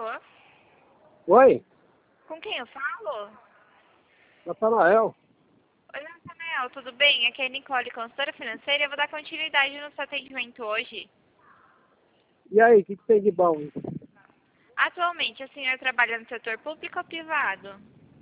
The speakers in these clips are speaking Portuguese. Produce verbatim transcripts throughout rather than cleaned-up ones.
Alô? Oi, Com quem eu falo? Natanael. Oi, Nathanael, tudo bem? Aqui é a Nicole, consultora financeira, e eu vou dar continuidade no seu atendimento hoje. E aí, o que, que tem de bom? Atualmente, o senhor trabalha no setor público ou privado?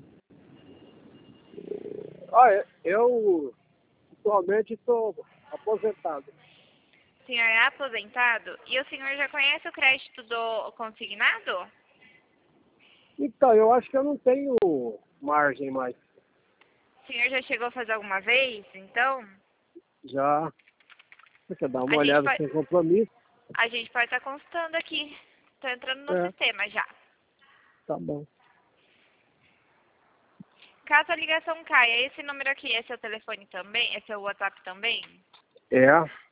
Olha, eu atualmente estou aposentado. O senhor é aposentado e o senhor já conhece o crédito do consignado? Então, eu acho que eu não tenho margem mais. O senhor já chegou a fazer alguma vez, então? Já. Você quer dar uma A gente olhada pode, sem compromisso? a gente pode estar consultando aqui. Estou entrando no É, sistema já. tá bom. Caso a ligação caia, esse número aqui é seu telefone também? É seu WhatsApp também? É,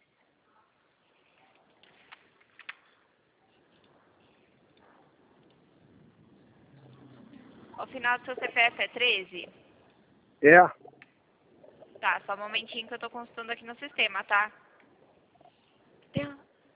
O final do seu C P F é treze? é. Tá, só um momentinho que eu tô consultando aqui no sistema, tá? Tem-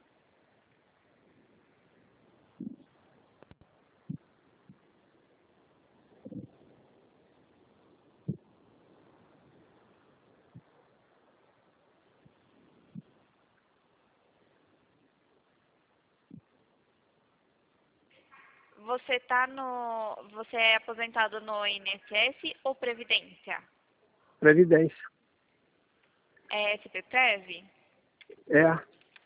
Você tá no. Você é aposentado no I N S S ou Previdência? Previdência. É S P Prev? É.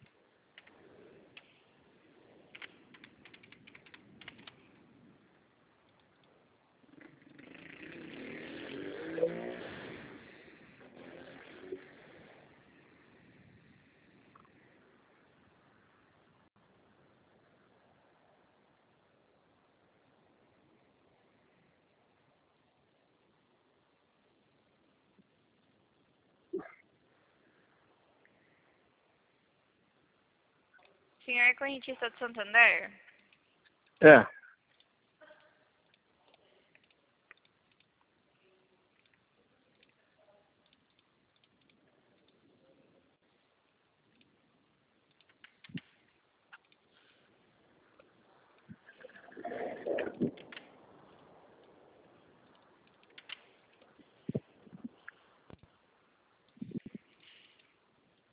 O senhor é correntista do Santander? É.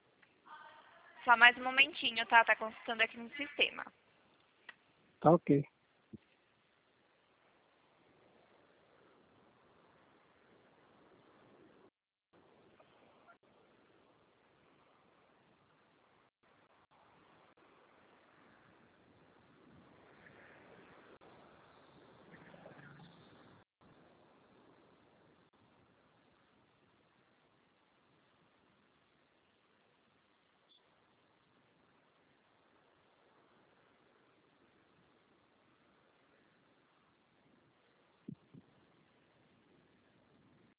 Só mais um momentinho, tá? Tá consultando aqui no sistema. Tá ok.